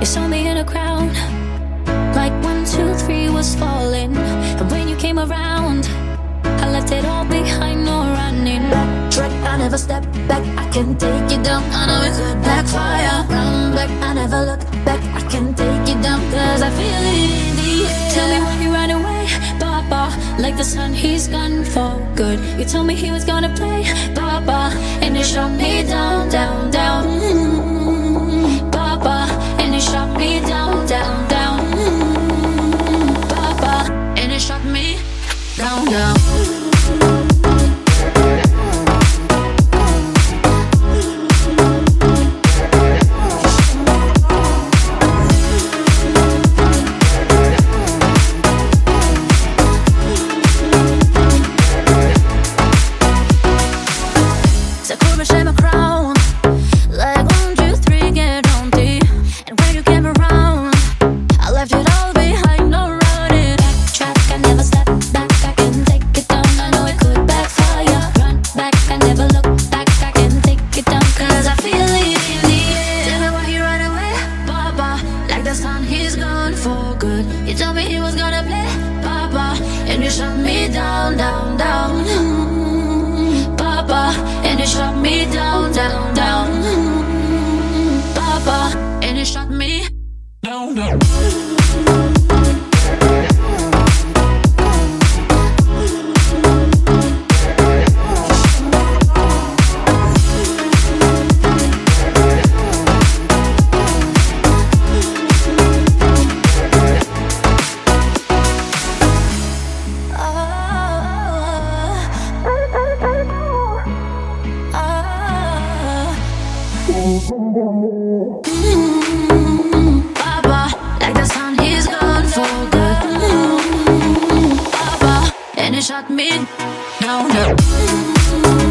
You saw me in a crowd, like 1, 2, 3 was falling. And when you came around, I left it all behind, no running. Backtrack, I never step back. I can take you down, I know it could backfire. Run back, I never look back. I can take you down, cause I feel it in the air. Tell me why you ran away, Papa. Like the sun, he's gone for good. You told me he was gonna play, Papa, and you shot me down, down, down. Papa, and you shot me down, down, down. Papa, and you shot me down, down. Papa, like the sun, he's gone for good. Papa, and he shot me down, down.